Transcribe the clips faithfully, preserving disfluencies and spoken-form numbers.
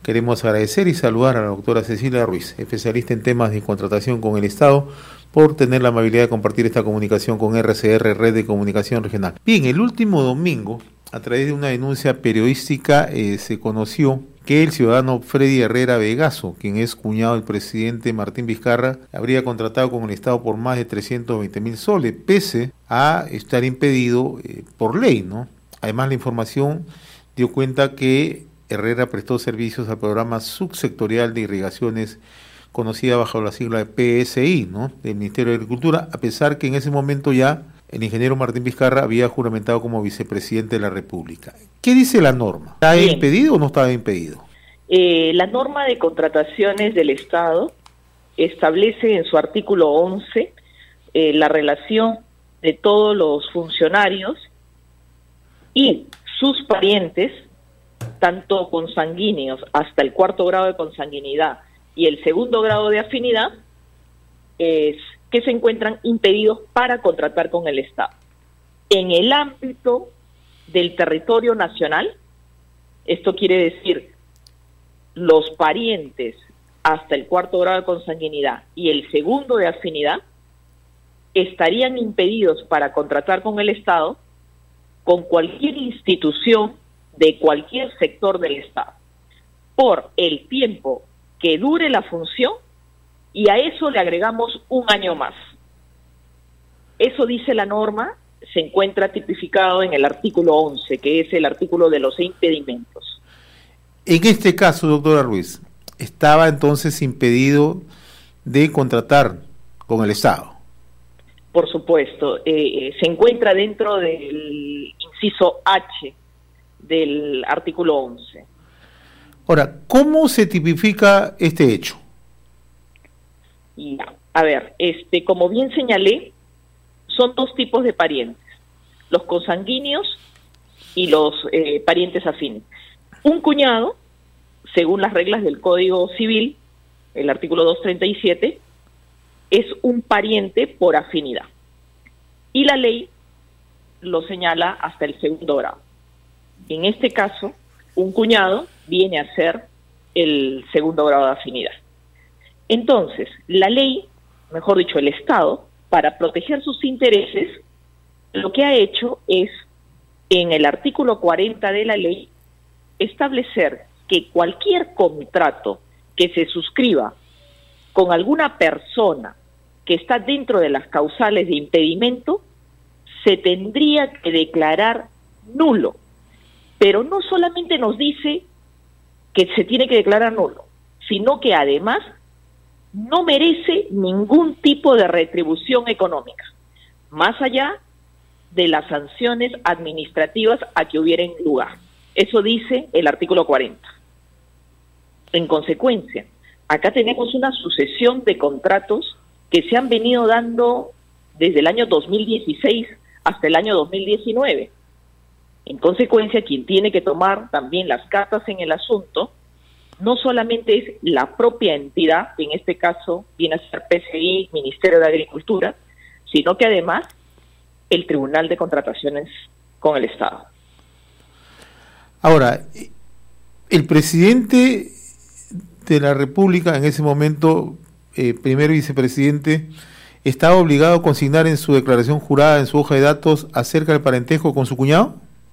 Queremos agradecer y saludar a la doctora Cecilia Ruiz, especialista en temas de contratación con el Estado, por tener la amabilidad de compartir esta comunicación con R C R, Red de Comunicación Regional. Bien, el último domingo, a través de una denuncia periodística, eh, se conoció que el ciudadano Freddy Herrera Vegaso, quien es cuñado del presidente Martín Vizcarra, habría contratado con el Estado por más de trescientos veinte mil soles, pese a estar impedido eh, por ley, ¿no? Además, la información dio cuenta que Herrera prestó servicios al programa subsectorial de irrigaciones conocida bajo la sigla de P S I, ¿no?, del Ministerio de Agricultura, a pesar que en ese momento ya el ingeniero Martín Vizcarra había juramentado como vicepresidente de la República. ¿Qué dice la norma? ¿Está Bien. impedido o no estaba impedido? Eh, la norma de contrataciones del Estado establece en su artículo once eh, la relación de todos los funcionarios y sus parientes, tanto consanguíneos hasta el cuarto grado de consanguinidad y el segundo grado de afinidad, es que se encuentran impedidos para contratar con el Estado. En el ámbito del territorio nacional, esto quiere decir los parientes hasta el cuarto grado de consanguinidad y el segundo de afinidad, estarían impedidos para contratar con el Estado con cualquier institución de cualquier sector del Estado, por el tiempo que dure la función, y a eso le agregamos un año más. Eso dice la norma, se encuentra tipificado en el artículo once, que es el artículo de los impedimentos. En este caso, doctora Ruiz, ¿estaba entonces impedido de contratar con el Estado? Por supuesto, eh, se encuentra dentro del inciso H del artículo once. Ahora, ¿cómo se tipifica este hecho? Ya, a ver, este, como bien señalé, son dos tipos de parientes, los consanguíneos y los eh, parientes afines. Un cuñado, según las reglas del Código Civil, el artículo doscientos treinta y siete, es un pariente por afinidad. Y la ley lo señala hasta el segundo grado. En este caso, un cuñado viene a ser el segundo grado de afinidad. Entonces, la ley, mejor dicho, el Estado, para proteger sus intereses, lo que ha hecho es, en el artículo cuarenta de la ley, establecer que cualquier contrato que se suscriba con alguna persona que está dentro de las causales de impedimento, se tendría que declarar nulo. Pero no solamente nos dice que se tiene que declarar nulo, sino que además no merece ningún tipo de retribución económica, más allá de las sanciones administrativas a que hubieran lugar. Eso dice el artículo cuarenta. En consecuencia, acá tenemos una sucesión de contratos que se han venido dando desde el año dos mil dieciséis hasta el año dos mil diecinueve. En consecuencia, quien tiene que tomar también las cartas en el asunto no solamente es la propia entidad, que en este caso viene a ser P S I, Ministerio de Agricultura, sino que además el Tribunal de Contrataciones con el Estado. Ahora, el presidente de la República, en ese momento, eh, primer vicepresidente, ¿estaba obligado a consignar en su declaración jurada, en su hoja de datos, acerca del parentesco con su cuñado?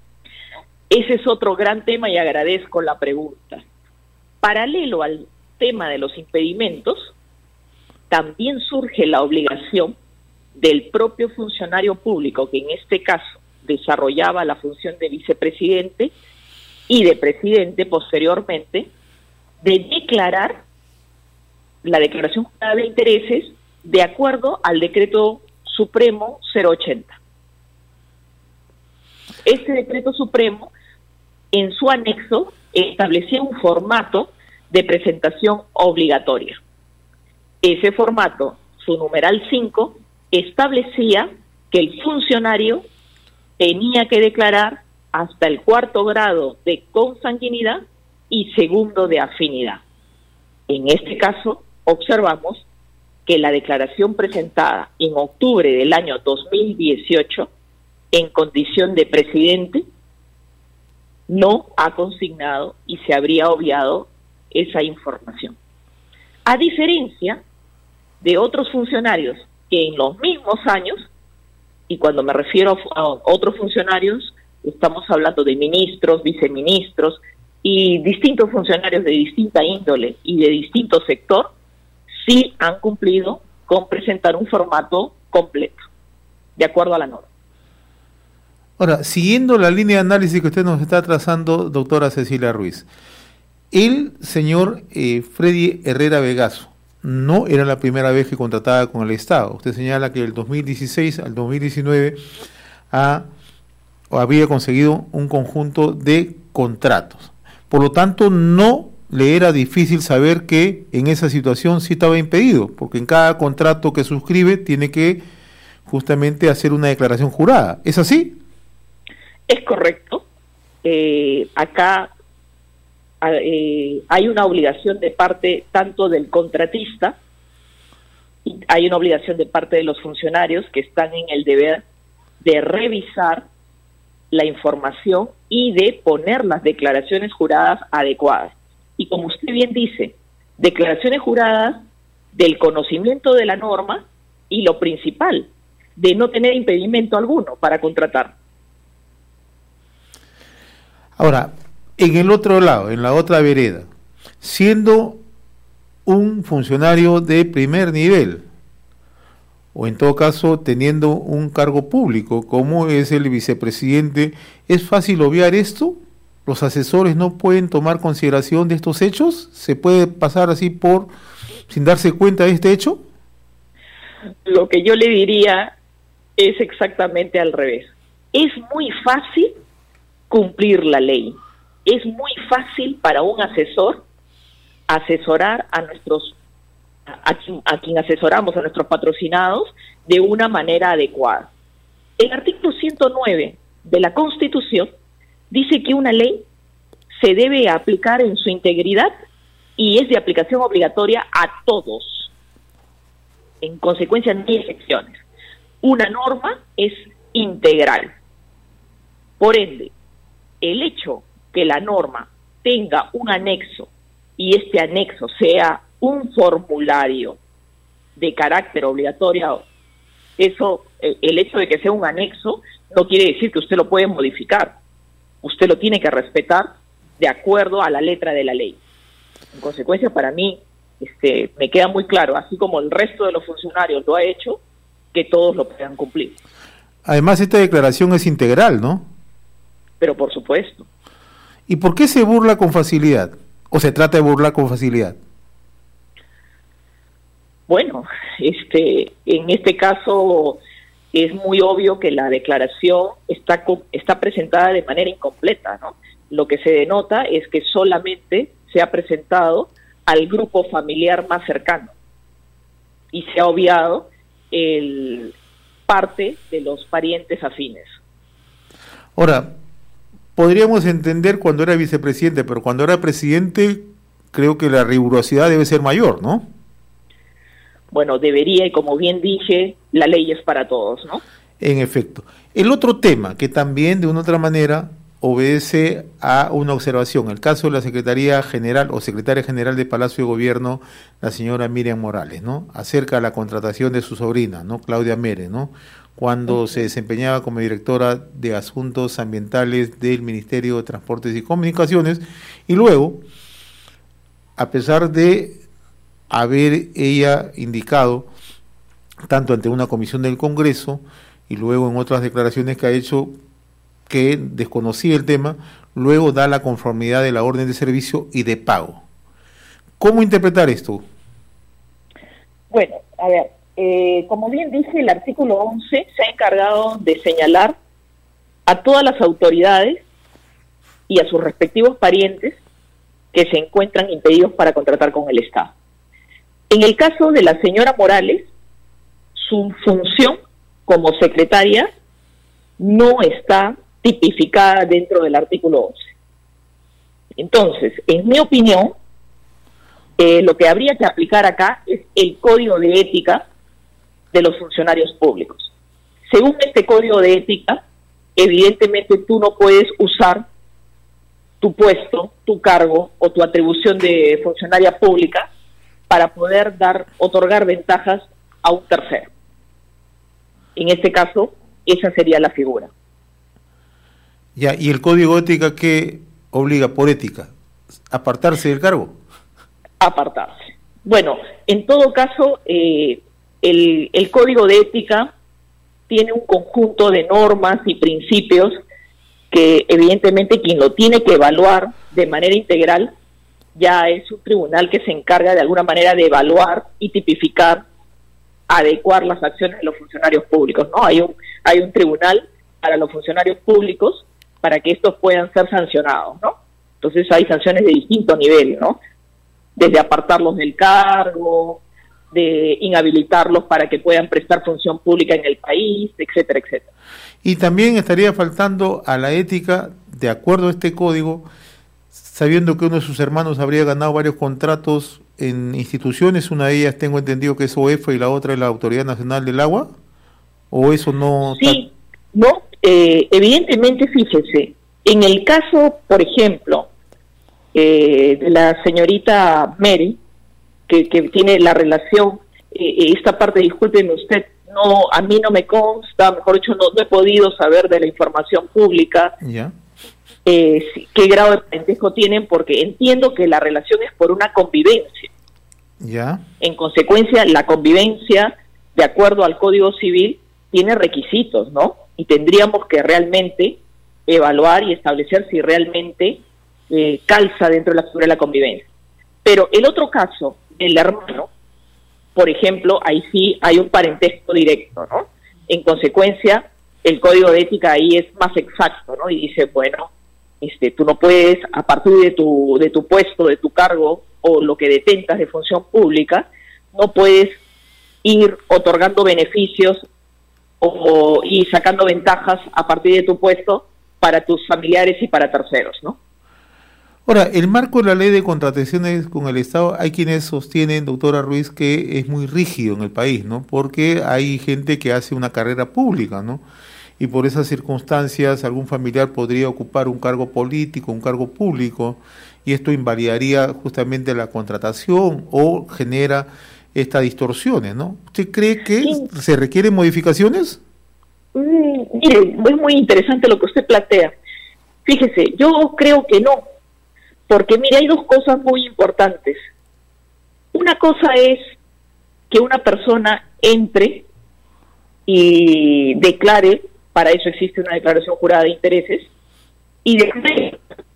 Ese es otro gran tema y agradezco la pregunta. Paralelo al tema de los impedimentos, también surge la obligación del propio funcionario público, que en este caso desarrollaba la función de vicepresidente y de presidente posteriormente, de declarar la declaración jurada de intereses de acuerdo al decreto supremo cero ochenta. Este decreto supremo, en su anexo, establecía un formato de presentación obligatoria. Ese formato, su numeral cinco, establecía que el funcionario tenía que declarar hasta el cuarto grado de consanguinidad y segundo de afinidad. En este caso, observamos que la declaración presentada en octubre del año dos mil dieciocho, en condición de presidente, no ha consignado y se habría obviado esa información. A diferencia de otros funcionarios que en los mismos años, y cuando me refiero a, a otros funcionarios, estamos hablando de ministros, viceministros y distintos funcionarios de distinta índole y de distinto sector, sí han cumplido con presentar un formato completo, de acuerdo a la norma. Ahora, siguiendo la línea de análisis que usted nos está trazando, doctora Cecilia Ruiz, el señor eh, Freddy Herrera Vegaso no era la primera vez que contrataba con el Estado. Usted señala que del dos mil dieciséis al dos mil diecinueve ha, había conseguido un conjunto de contratos. Por lo tanto, no le era difícil saber que en esa situación sí estaba impedido, porque en cada contrato que suscribe tiene que justamente hacer una declaración jurada. ¿Es así? Es correcto. Eh, acá eh, hay una obligación de parte tanto del contratista, y hay una obligación de parte de los funcionarios que están en el deber de revisar la información y de poner las declaraciones juradas adecuadas. Y como usted bien dice, declaraciones juradas del conocimiento de la norma y lo principal, de no tener impedimento alguno para contratar. Ahora, en el otro lado, en la otra vereda, siendo un funcionario de primer nivel, o en todo caso teniendo un cargo público como es el vicepresidente, ¿es fácil obviar esto? ¿Los asesores no pueden tomar consideración de estos hechos? ¿Se puede pasar así por sin darse cuenta de este hecho? Lo que yo le diría es exactamente al revés. Es muy fácil cumplir la ley. Es muy fácil para un asesor asesorar a nuestros a quien, a quien asesoramos, a nuestros patrocinados, de una manera adecuada. El artículo ciento nueve de la Constitución dice que una ley se debe aplicar en su integridad y es de aplicación obligatoria a todos. En consecuencia, no hay excepciones. Una norma es integral. Por ende, el hecho que la norma tenga un anexo y este anexo sea un formulario de carácter obligatorio, eso, el hecho de que sea un anexo no quiere decir que usted lo puede modificar. Usted lo tiene que respetar de acuerdo a la letra de la ley. En consecuencia, para mí, este, me queda muy claro, así como el resto de los funcionarios lo ha hecho, que todos lo puedan cumplir. Además, esta declaración es integral, ¿no? Pero por supuesto. ¿Y por qué se burla con facilidad? ¿O se trata de burlar con facilidad? Bueno, este, en este caso es muy obvio que la declaración está, está presentada de manera incompleta, ¿no? Lo que se denota es que solamente se ha presentado al grupo familiar más cercano y se ha obviado el parte de los parientes afines. Ahora, podríamos entender cuando era vicepresidente, pero cuando era presidente creo que la rigurosidad debe ser mayor, ¿no? Bueno, debería, y como bien dije, la ley es para todos, ¿no? En efecto. El otro tema que también de una u otra manera obedece a una observación, el caso de la Secretaría General o Secretaria General de Palacio de Gobierno, la señora Miriam Morales, ¿no? Acerca de la contratación de su sobrina, ¿no? Claudia Mere, ¿no? Cuando se desempeñaba como directora de Asuntos Ambientales del Ministerio de Transportes y Comunicaciones, y luego, a pesar de haber ella indicado, tanto ante una comisión del Congreso y luego en otras declaraciones que ha hecho que desconocía el tema, luego da la conformidad de la orden de servicio y de pago. ¿Cómo interpretar esto? Bueno, a ver, eh, como bien dije, el artículo once se ha encargado de señalar a todas las autoridades y a sus respectivos parientes que se encuentran impedidos para contratar con el Estado. En el caso de la señora Morales, su función como secretaria no está tipificada dentro del artículo once. Entonces, en mi opinión, eh, lo que habría que aplicar acá es el código de ética de los funcionarios públicos. Según este código de ética, evidentemente tú no puedes usar tu puesto, tu cargo o tu atribución de funcionaria pública para poder dar, otorgar ventajas a un tercero. En este caso, esa sería la figura. Ya, ¿y el código de ética qué obliga por ética? ¿Apartarse del cargo? Apartarse. Bueno, en todo caso, eh, el, el código de ética tiene un conjunto de normas y principios que evidentemente quien lo tiene que evaluar de manera integral ya es un tribunal que se encarga de alguna manera de evaluar y tipificar, adecuar las acciones de los funcionarios públicos, ¿no? Hay un, hay un tribunal para los funcionarios públicos para que estos puedan ser sancionados, ¿no? Entonces hay sanciones de distinto nivel, ¿no? Desde apartarlos del cargo, de inhabilitarlos para que puedan prestar función pública en el país, etcétera, etcétera. Y también estaría faltando a la ética, de acuerdo a este código, sabiendo que uno de sus hermanos habría ganado varios contratos en instituciones, una de ellas tengo entendido que es O E F A y la otra es la Autoridad Nacional del Agua, ¿o eso no? Sí, no, eh, evidentemente, fíjese, en el caso, por ejemplo, eh, de la señorita Mary, que, que tiene la relación, eh, esta parte, discúlpeme usted, no, a mí no me consta, mejor dicho, no, no he podido saber de la información pública, ¿ya? Eh, qué grado de parentesco tienen, porque entiendo que la relación es por una convivencia. ¿Ya? En consecuencia, la convivencia, de acuerdo al Código Civil, tiene requisitos, ¿no? Y tendríamos que realmente evaluar y establecer si realmente eh, calza dentro de la figura de la convivencia. Pero el otro caso, el hermano, por ejemplo, ahí sí hay un parentesco directo, ¿no? En consecuencia, el Código de Ética ahí es más exacto, ¿no? Y dice, bueno, este, tú no puedes, a partir de tu, de tu puesto, de tu cargo, o lo que detentas de función pública, no puedes ir otorgando beneficios o y sacando ventajas a partir de tu puesto para tus familiares y para terceros, ¿no? Ahora, el marco de la ley de contrataciones con el Estado, hay quienes sostienen, doctora Ruiz, que es muy rígido en el país, ¿no? Porque hay gente que hace una carrera pública, ¿no? Y por esas circunstancias algún familiar podría ocupar un cargo político, un cargo público, y esto invalidaría justamente la contratación o genera estas distorsiones, ¿no? ¿Usted cree que sí se requieren modificaciones? Mm, mire, es muy interesante lo que usted plantea. Fíjese, yo creo que no, porque mire, hay dos cosas muy importantes. Una cosa es que una persona entre y declare, para eso existe una declaración jurada de intereses, y declare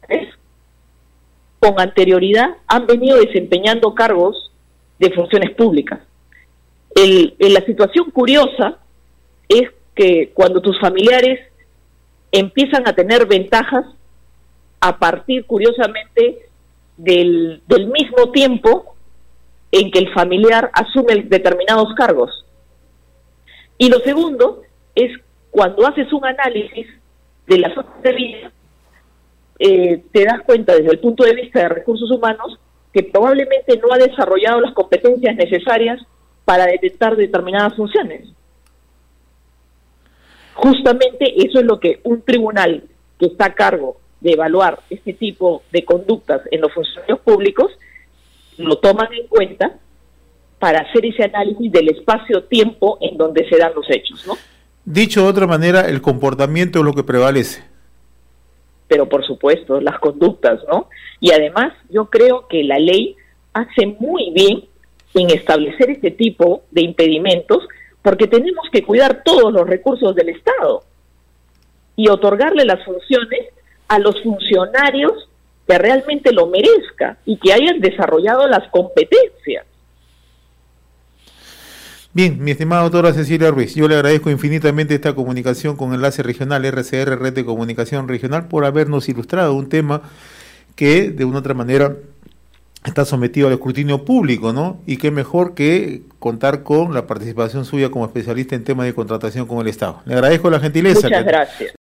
con anterioridad han venido desempeñando cargos de funciones públicas. El, el, la situación curiosa es que cuando tus familiares empiezan a tener ventajas a partir, curiosamente, del, del mismo tiempo en que el familiar asume determinados cargos. Y lo segundo es cuando haces un análisis de las hojas de vida, eh, te das cuenta desde el punto de vista de recursos humanos que probablemente no ha desarrollado las competencias necesarias para detectar determinadas funciones. Justamente eso es lo que un tribunal que está a cargo de evaluar este tipo de conductas en los funcionarios públicos lo toman en cuenta para hacer ese análisis del espacio-tiempo en donde se dan los hechos, ¿no? Dicho de otra manera, el comportamiento es lo que prevalece. Pero por supuesto, las conductas, ¿no? Y además, yo creo que la ley hace muy bien en establecer este tipo de impedimentos, porque tenemos que cuidar todos los recursos del Estado y otorgarle las funciones a los funcionarios que realmente lo merezca y que hayan desarrollado las competencias. Bien, mi estimada doctora Cecilia Ruiz, yo le agradezco infinitamente esta comunicación con Enlace Regional R C R, Red de Comunicación Regional, por habernos ilustrado un tema que de una u otra manera está sometido al escrutinio público, ¿no? Y qué mejor que contar con la participación suya como especialista en temas de contratación con el Estado. Le agradezco la gentileza. Muchas gracias.